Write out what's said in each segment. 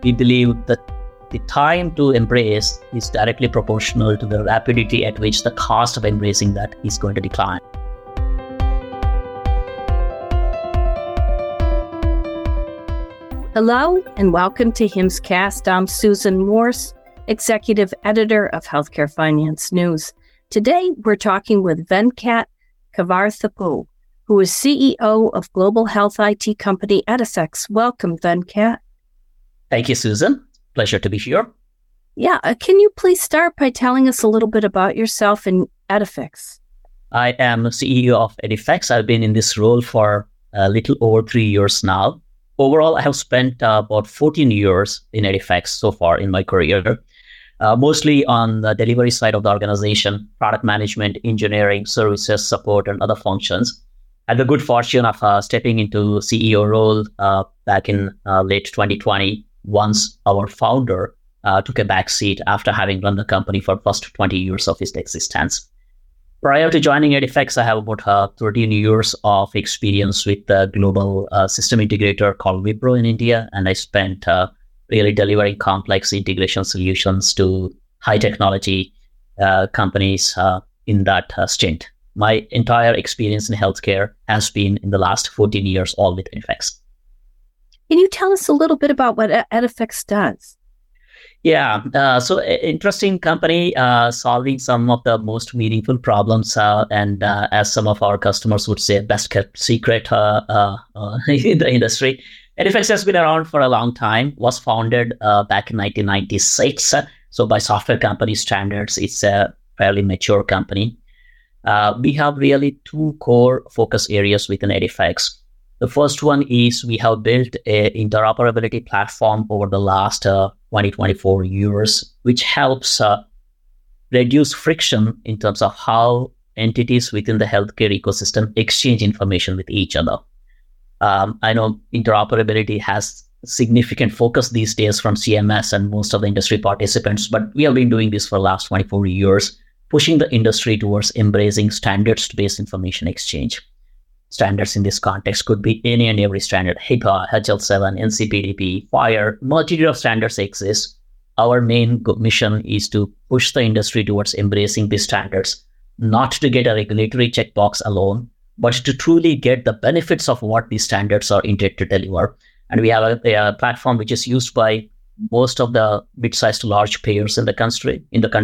we believe that the time to embrace is directly proportional to the rapidity at which the cost of embracing that is going to decline. Hello and welcome to HIMSScast. I'm Susan Morse, Executive Editor of Healthcare Finance News. Today, we're talking with Venkat Kavarthapu, who is CEO of global health IT company Edifix. Welcome, Venkat. Thank you, Susan. Pleasure to be here. Yeah, can you please start by telling us a little bit about yourself and Edifix? I am CEO of Edifix. I've been in this role for a little over 3 years now. Overall, I have spent about 14 years in Edifix so far in my career, mostly on the delivery side of the organization, product management, engineering, services, support, and other functions. I had the good fortune of stepping into CEO role back in late 2020, once our founder took a back seat after having run the company for the first 20 years of its existence. Prior to joining Edifix, I have about 13 years of experience with the global system integrator called Wipro in India, and I spent really delivering complex integration solutions to high technology companies in that stint. My entire experience in healthcare has been in the last 14 years, all with Edifix. Can you tell us a little bit about what Edifix does? Yeah, so interesting company solving some of the most meaningful problems and as some of our customers would say, best kept secret in the industry. Edifix has been around for a long time, was founded back in 1996. So by software company standards, it's a fairly mature company. We have really two core focus areas within Edifix. The first one is we have built an interoperability platform over the last 24 years, which helps reduce friction in terms of how entities within the healthcare ecosystem exchange information with each other. I know interoperability has significant focus these days from CMS and most of the industry participants, but we have been doing this for the last 24 years, pushing the industry towards embracing standards-based information exchange. Standards in this context could be any and every standard, HIPAA, HL7, NCPDP, FHIR, multitude of standards exist. Our main mission is to push the industry towards embracing these standards, not to get a regulatory checkbox alone, but to truly get the benefits of what these standards are intended to deliver. And we have a platform which is used by most of the mid-sized to large payers in the country,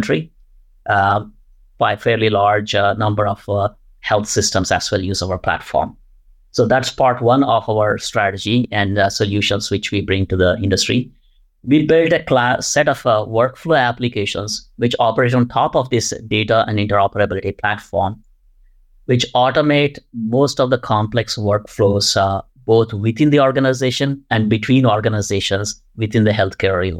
by a fairly large number of health systems as well use our platform. So that's part one of our strategy and solutions which we bring to the industry. We built a set of workflow applications which operate on top of this data and interoperability platform, which automate most of the complex workflows both within the organization and between organizations within the healthcare realm.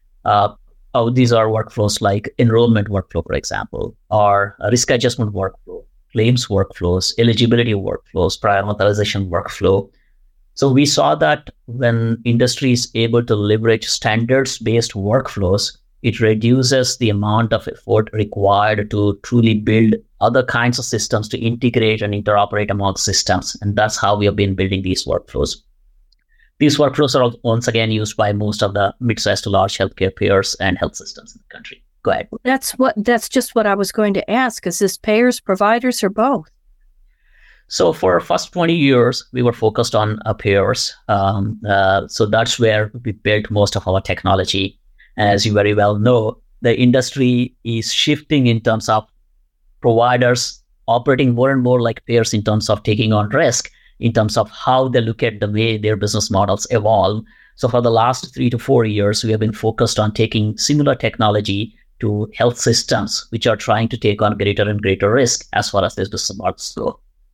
These are workflows like enrollment workflow, for example, or risk adjustment workflow, claims workflows, eligibility workflows, prior authorization workflow. So we saw that when industry is able to leverage standards-based workflows, it reduces the amount of effort required to truly build other kinds of systems to integrate and interoperate among systems. And that's how we have been building these workflows. These workflows are once again used by most of the mid-sized to large healthcare payers and health systems in the country. Go ahead. That's just what I was going to ask. Is this payers, providers, or both? So for the first 20 years, we were focused on payers. So that's where we built most of our technology. As you very well know, the industry is shifting in terms of providers operating more and more like payers in terms of taking on risk, in terms of how they look at the way their business models evolve. So for the last 3 to 4 years, we have been focused on taking similar technology to health systems, which are trying to take on greater and greater risk as far as their business models go.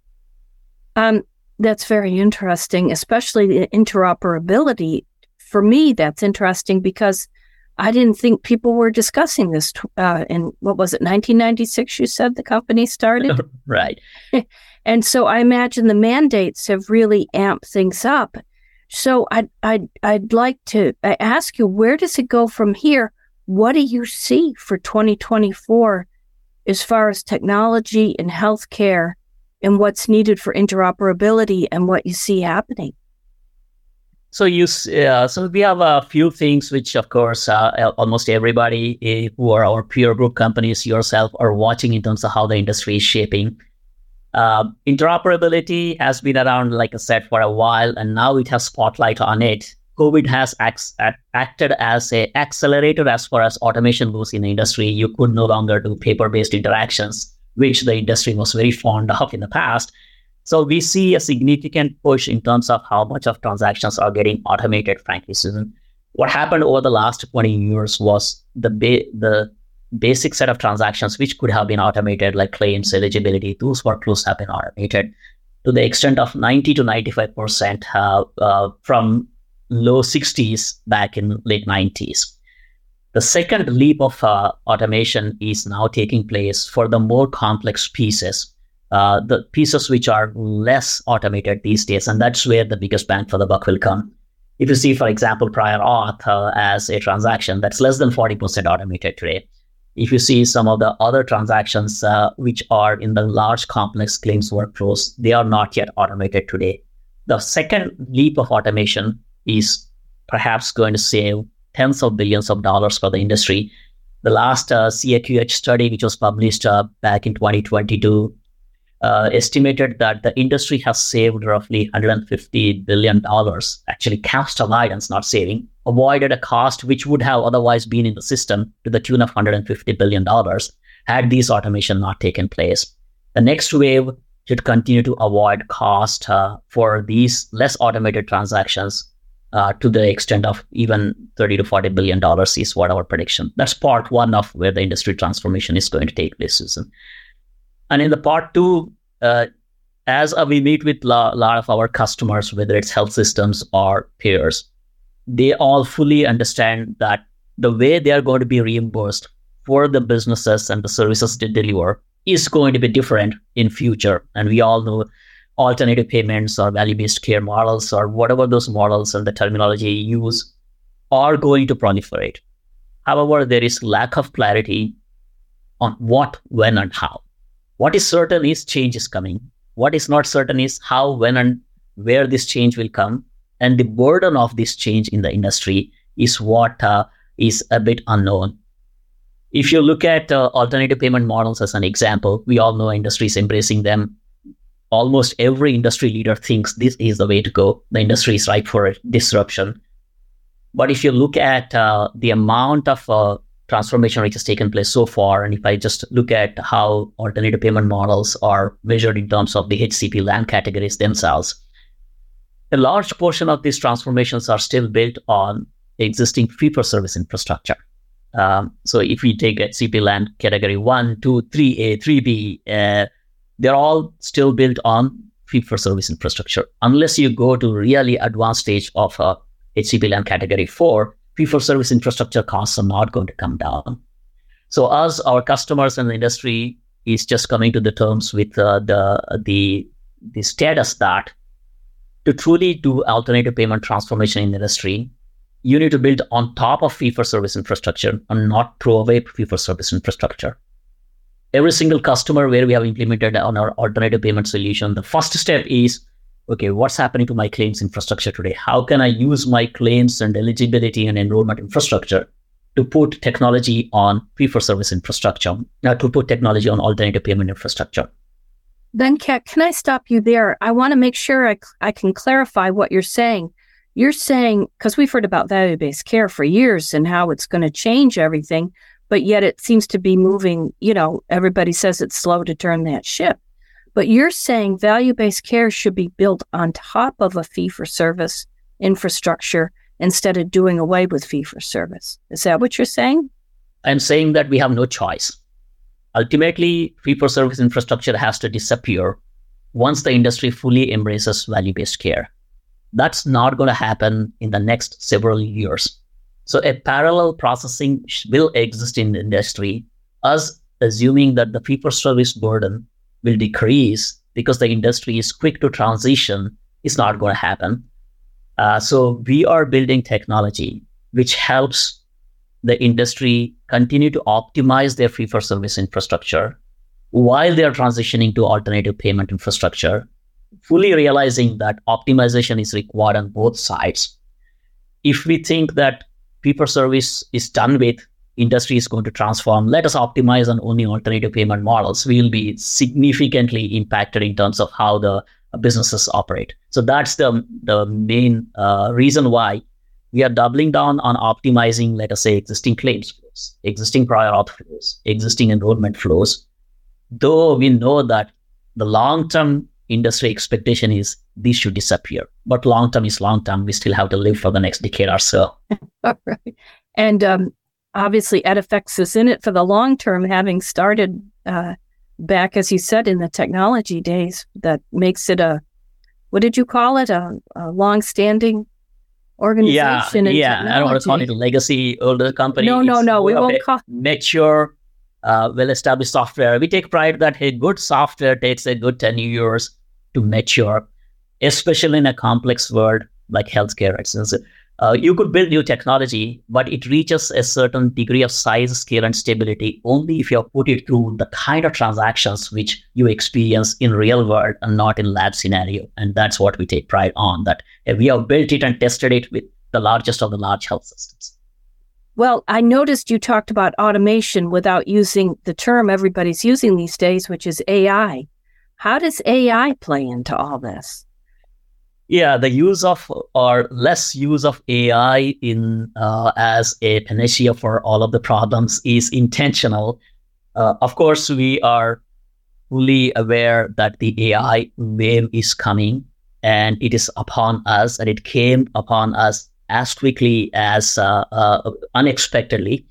That's very interesting, especially the interoperability. For me, that's interesting because I didn't think people were discussing this in, 1996, you said the company started? Right. And so I imagine the mandates have really amped things up. So I'd like to ask you, where does it go from here? What do you see for 2024 as far as technology in healthcare and what's needed for interoperability and what you see happening? So we have a few things which, of course, almost everybody who are our peer group companies, yourself, are watching in terms of how the industry is shaping. Interoperability has been around, like I said, for a while, and now it has spotlight on it. COVID has acted as an accelerator as far as automation goes in the industry. You could no longer do paper-based interactions, which the industry was very fond of in the past. So we see a significant push in terms of how much of transactions are getting automated, frankly, Susan. What happened over the last 20 years was the basic set of transactions which could have been automated, like claims, eligibility, those workflows have been automated to the extent of 90 to 95% from low 60s back in late 90s. The second leap of automation is now taking place for the more complex pieces, the pieces which are less automated these days, and that's where the biggest bang for the buck will come. If you see, for example, prior auth as a transaction, that's less than 40% automated today. If you see some of the other transactions which are in the large complex claims workflows, they are not yet automated today. The second leap of automation is perhaps going to save tens of billions of dollars for the industry. The last CAQH study, which was published back in 2022, estimated that the industry has saved roughly $150 billion, actually cost avoidance, not saving, avoided a cost which would have otherwise been in the system to the tune of $150 billion had these automation not taken place. The next wave should continue to avoid cost for these less automated transactions to the extent of even $30 to $40 billion is what our prediction. That's part one of where the industry transformation is going to take place, Susan. And in the part two, as we meet with a lot of our customers, whether it's health systems or peers, they all fully understand that the way they are going to be reimbursed for the businesses and the services they deliver is going to be different in future. And we all know alternative payments or value-based care models or whatever those models and the terminology you use are going to proliferate. However, there is lack of clarity on what, when, and how. What is certain is change is coming. What is not certain is how, when, and where this change will come. And the burden of this change in the industry is what is a bit unknown. If you look at alternative payment models as an example, we all know industry is embracing them. Almost every industry leader thinks this is the way to go. The industry is ripe for disruption. But if you look at the amount of transformation which has taken place so far, and if I just look at how alternative payment models are measured in terms of the HCP land categories themselves, a large portion of these transformations are still built on existing fee-for-service infrastructure. So if we take HCP land category 1, 2, 3A, 3B, they're all still built on fee-for-service infrastructure. Unless you go to really advanced stage of HCP land category 4, fee-for-service infrastructure costs are not going to come down. So us, our customers and the industry is just coming to the terms with the status that to truly do alternative payment transformation in the industry, you need to build on top of fee-for-service infrastructure and not throw away fee-for-service infrastructure. Every single customer where we have implemented on our alternative payment solution, the first step is, okay, what's happening to my claims infrastructure today? How can I use my claims and eligibility and enrollment infrastructure to put technology on fee-for-service infrastructure, to put technology on alternative payment infrastructure? Venkat, can I stop you there? I want to make sure I can clarify what you're saying. You're saying, because we've heard about value-based care for years and how it's going to change everything, but yet it seems to be moving, everybody says it's slow to turn that ship. But you're saying value-based care should be built on top of a fee-for-service infrastructure instead of doing away with fee-for-service. Is that what you're saying? I'm saying that we have no choice. Ultimately, fee-for-service infrastructure has to disappear once the industry fully embraces value-based care. That's not going to happen in the next several years. So a parallel processing will exist in the industry, us assuming that the fee-for-service burden will decrease because the industry is quick to transition is not going to happen. So we are building technology which helps the industry continue to optimize their fee-for-service infrastructure while they are transitioning to alternative payment infrastructure, fully realizing that optimization is required on both sides. if we think that fee-for-service is done with, industry is going to transform, let us optimize on only alternative payment models, we will be significantly impacted in terms of how the businesses operate. So that's the main reason why we are doubling down on optimizing, let us say, existing claims flows, existing prior auth flows, existing enrollment flows. Though we know that the long-term industry expectation is these should disappear, but long-term is long-term. We still have to live for the next decade or so. All right. And obviously, EDIFX is in it for the long term, having started back, as you said, in the technology days. That makes it what did you call it? A long-standing organization in technology. I don't want to call it a legacy older company. No. We won't call mature, well-established software. We take pride that good software takes a good 10 years to mature, especially in a complex world like healthcare. You could build new technology, but it reaches a certain degree of size, scale, and stability only if you put it through the kind of transactions which you experience in real world and not in lab scenario. And that's what we take pride on, that we have built it and tested it with the largest of the large health systems. Well, I noticed you talked about automation without using the term everybody's using these days, which is AI. How does AI play into all this? Yeah, the use of or less use of AI in as a panacea for all of the problems is intentional. Of course, we are fully aware that the AI wave is coming and it is upon us, and it came upon us as quickly as unexpectedly.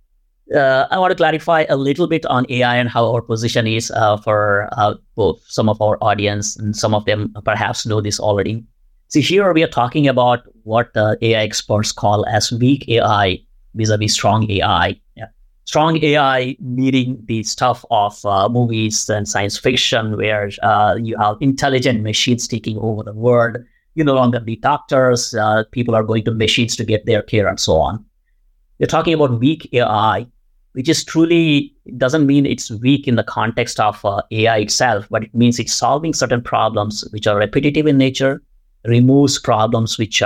I want to clarify a little bit on AI and how our position is for both some of our audience, and some of them perhaps know this already. So here we are talking about what the AI experts call as weak AI vis-a-vis strong AI. Yeah. Strong AI meaning the stuff of movies and science fiction, where you have intelligent machines taking over the world. You no longer need doctors. People are going to machines to get their care and so on. We're talking about weak AI, which is truly, doesn't mean it's weak in the context of AI itself, but it means it's solving certain problems which are repetitive in nature, removes problems which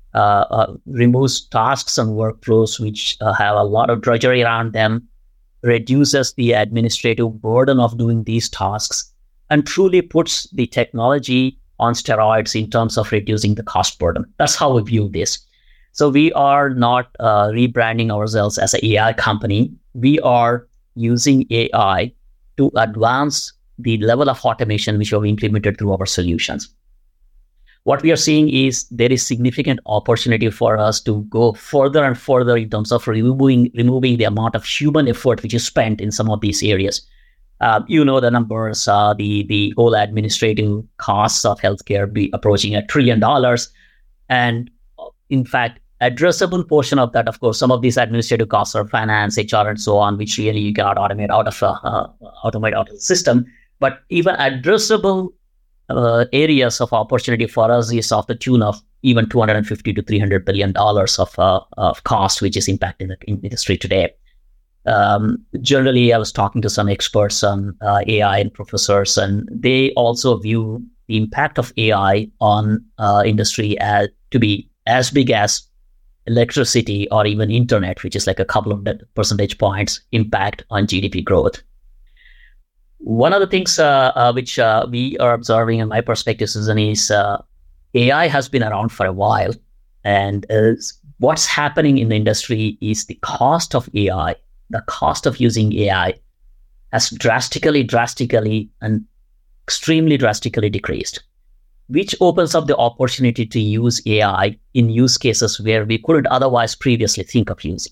removes tasks and workflows which have a lot of drudgery around them, reduces the administrative burden of doing these tasks, and truly puts the technology on steroids in terms of reducing the cost burden. That's how we view this. So we are not rebranding ourselves as an AI company. We are using AI to advance the level of automation which we have implemented through our solutions. What we are seeing is there is significant opportunity for us to go further and further in terms of removing the amount of human effort which is spent in some of these areas. You know the numbers, the whole administrative costs of healthcare be approaching $1 trillion. And in fact, addressable portion of that, of course, some of these administrative costs are finance, HR, and so on, which really you cannot automate out of the system. But even addressable areas of opportunity for us is of the tune of even $250 to $300 billion of cost, which is impacting the industry today. Generally, I was talking to some experts on AI and professors, and they also view the impact of AI on industry to be as big as electricity or even internet, which is like a couple of percentage points impact on GDP growth. One of the things which we are observing, in my perspective, Susan, is AI has been around for a while, and what's happening in the industry is the cost of AI, the cost of using AI has drastically and extremely drastically decreased, which opens up the opportunity to use AI in use cases where we couldn't otherwise previously think of using.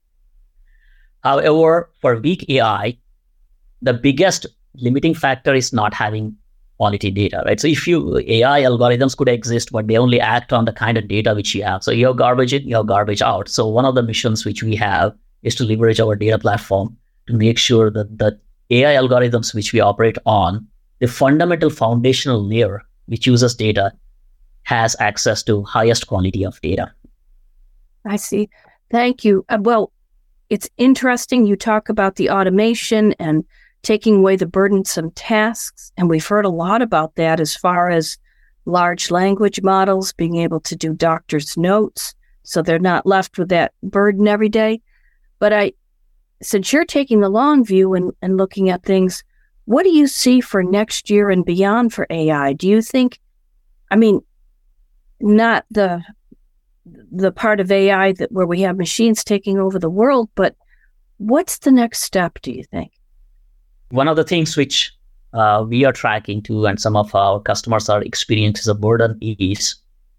However, for weak AI, the biggest limiting factor is not having quality data, right? So if AI algorithms could exist, but they only act on the kind of data which you have. So you have garbage in, you have garbage out. So one of the missions which we have is to leverage our data platform to make sure that the AI algorithms which we operate on, the fundamental foundational layer which uses data, has access to highest quality of data. I see. Thank you. Well, it's interesting. You talk about the automation and taking away the burdensome tasks. And we've heard a lot about that as far as large language models, being able to do doctor's notes, so they're not left with that burden every day. But since you're taking the long view and looking at things, what do you see for next year and beyond for AI? Do you think, not the part of AI where we have machines taking over the world, but what's the next step, do you think? One of the things which we are tracking too, and some of our customers are experiencing a burden, is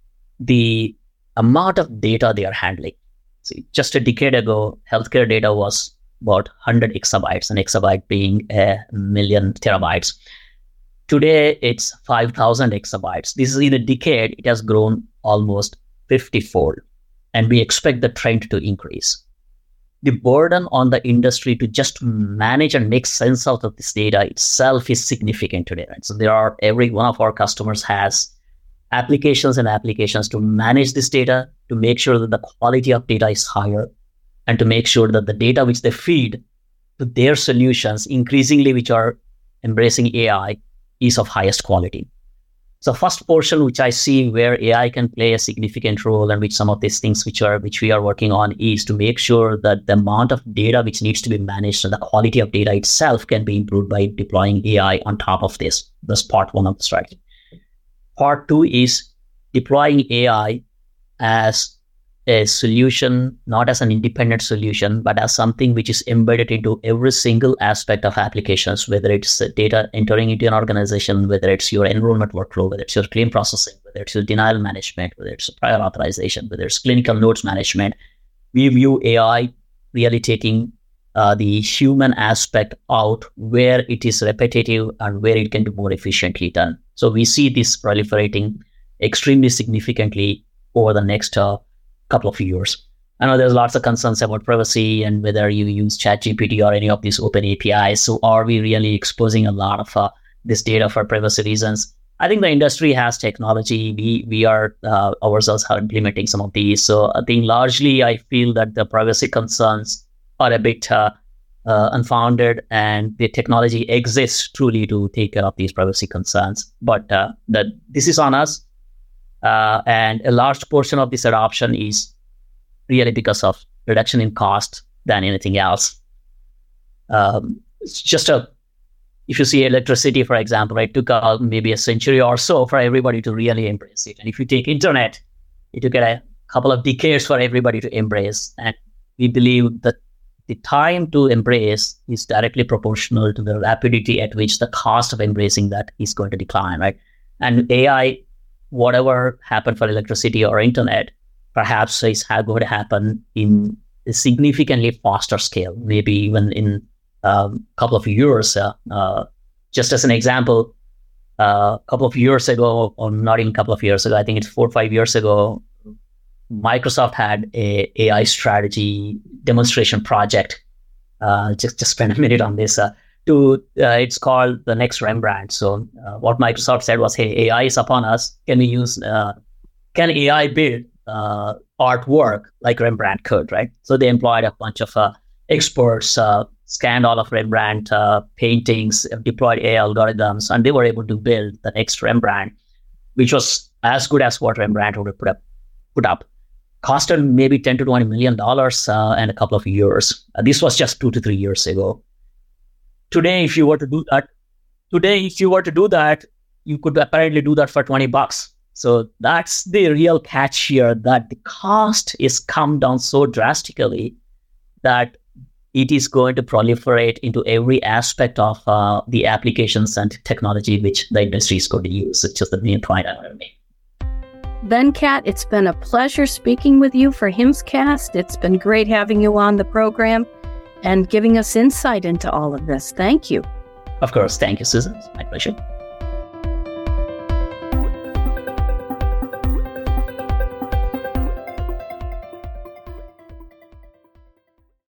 the amount of data they are handling. See, just a decade ago, healthcare data was about 100 exabytes, an exabyte being 1,000,000 terabytes. Today, it's 5,000 exabytes. This is in a decade, it has grown almost 50-fold, and we expect the trend to increase. The burden on the industry to just manage and make sense out of this data itself is significant today. Right? So every one of our customers has applications to manage this data, to make sure that the quality of data is higher, and to make sure that the data which they feed to their solutions, increasingly which are embracing AI, is of highest quality. So first portion which I see where AI can play a significant role, and which some of these things which we are working on, is to make sure that the amount of data which needs to be managed and the quality of data itself can be improved by deploying AI on top of this. That's part one of the strategy. Part two is deploying AI as a solution, not as an independent solution, but as something which is embedded into every single aspect of applications, whether it's data entering into an organization, whether it's your enrollment workflow, whether it's your claim processing, whether it's your denial management, whether it's prior authorization, whether it's clinical notes management. We view AI really taking the human aspect out where it is repetitive and where it can be more efficiently done. So we see this proliferating extremely significantly over the next couple of years. I know there's lots of concerns about privacy and whether you use ChatGPT or any of these open APIs. So are we really exposing a lot of this data for privacy reasons? I think the industry has technology. We are ourselves are implementing some of these. So I think largely I feel that the privacy concerns are a bit unfounded, and the technology exists truly to take care of these privacy concerns. But this is on us. And a large portion of this adoption is really because of reduction in cost than anything else. It's just if you see electricity, for example, it took maybe a century or so for everybody to really embrace it. And if you take internet, it took a couple of decades for everybody to embrace. And we believe that the time to embrace is directly proportional to the rapidity at which the cost of embracing that is going to decline, right? And AI, whatever happened for electricity or internet, perhaps is going to happen in a significantly faster scale, maybe even in a couple of years. Just as an example, a couple of years ago, or not even a couple of years ago, I think it's 4 or 5 years ago, Microsoft had a AI strategy demonstration project. Just spend a minute on this. It's called the Next Rembrandt. So what Microsoft said was, hey, AI is upon us. Can AI build artwork like Rembrandt could, right? So they employed a bunch of experts, scanned all of Rembrandt paintings, deployed AI algorithms, and they were able to build the next Rembrandt, which was as good as what Rembrandt would have put up. Costed maybe $10 to $20 million and a couple of years. This was just 2 to 3 years ago. Today, if you were to do that, you could apparently do that for $20. So that's the real catch here, that the cost is come down so drastically that it is going to proliferate into every aspect of the applications and technology which the industry is going to use. It's just the main point I want to make. Venkat, it's been a pleasure speaking with you for HIMSScast. It's been great having you on the program and giving us insight into all of this. Thank you. Of course. Thank you, Susan. It's my pleasure.